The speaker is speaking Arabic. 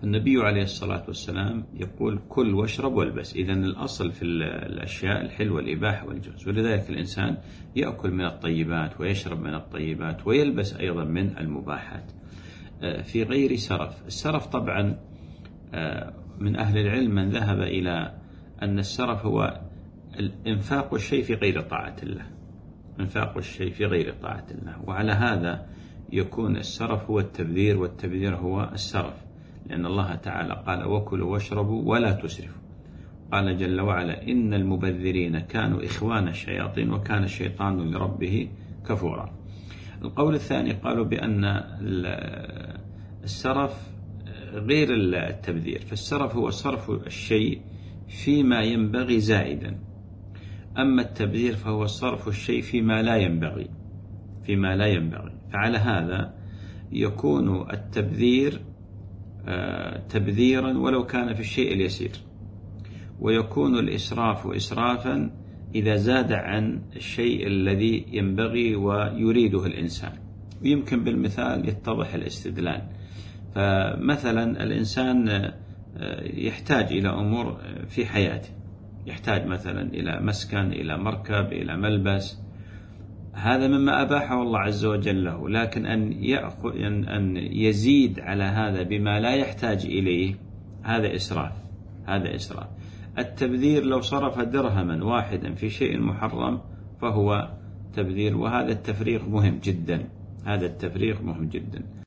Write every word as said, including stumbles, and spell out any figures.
النبي عليه الصلاة والسلام يقول كل واشرب والبس. إذن الأصل في الأشياء الحل والإباحة والجواز، ولذلك الإنسان يأكل من الطيبات ويشرب من الطيبات ويلبس أيضا من المباحات في غير سرف. السرف طبعا من أهل العلم من ذهب إلى أن السرف هو الإنفاق الشيء في غير طاعة الله، إنفاق الشيء في غير طاعة الله، وعلى هذا يكون السرف هو التبذير، والتبذير هو السرف، لأن الله تعالى قال وكلوا واشربوا ولا تسرفوا. قال جل وعلا إن المبذرين كانوا إخوان الشياطين وكان الشيطان لربه كفورا. القول الثاني قالوا بأن السرف غير التبذير، فالسرف هو صرف الشيء فيما ينبغي زائدا، أما التبذير فهو صرف الشيء فيما لا ينبغي فيما لا ينبغي فعلى هذا يكون التبذير تبذيرا ولو كان في الشيء اليسير، ويكون الإسراف إسرافا إذا زاد عن الشيء الذي ينبغي ويريده الإنسان. ويمكن بالمثال يتضح الاستدلال. فمثلا الإنسان يحتاج إلى أمور في حياته، يحتاج مثلا إلى مسكن، إلى مركب، إلى ملبس، هذا مما أباحه الله عز وجل له، لكن أن يأخذ أن يزيد على هذا بما لا يحتاج إليه هذا إسراف هذا إسراف. التبذير لو صرف درهما واحدا في شيء محرم فهو تبذير، وهذا التفريق مهم جدا هذا التفريق مهم جدا.